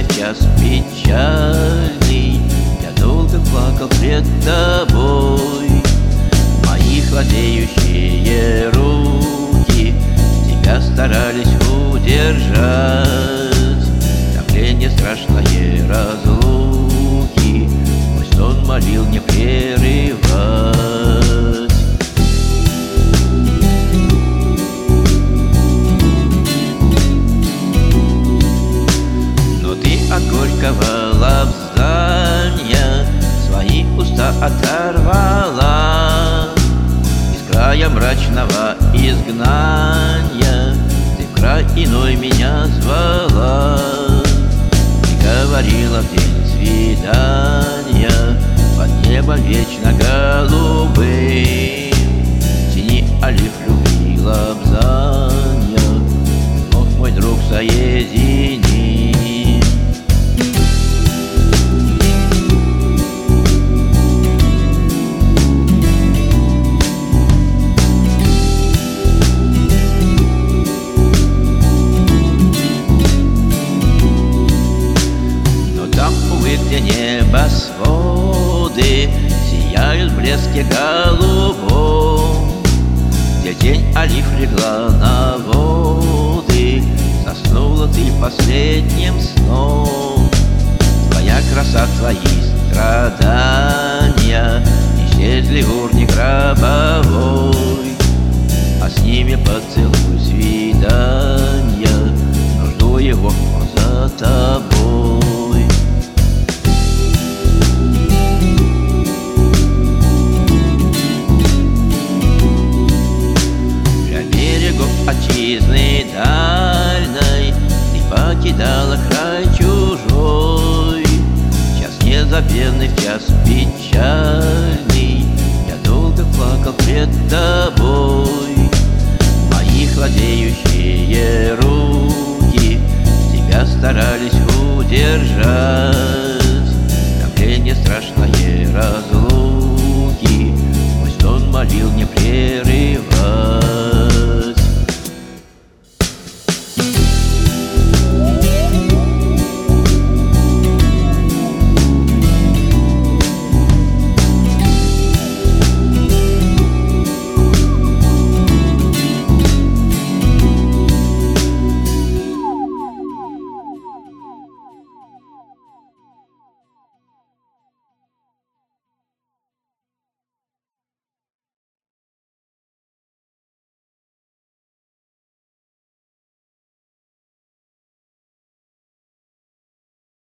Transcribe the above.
злобный, в час печальный я долго плакал пред тобой. Мои хладеющие руки тебя старались удержать. Давление страшное разлуки мой сон молил не прерывать. Но ты от горького лобзания свои уста оторвала. Из края мрачного изгнания ты в край иной меня звала. И говорила в день свидания под небом вечно голубым: тяни олив любви лобзания, вновь, мой друг, соедини. Где небосводы сияют в блеске голубом, где тень олив легла на воды, заснула ты последним сном. Твоя краса, твои страдания исчезли в урне гробовой, а с ними поцелуй свидания, но жду его за тобой. Отчизны дальной ты покидала край чужой. Час незабвенный, в час печальный я долго плакал пред тобой. Мои хладеющие руки тебя старались удержать.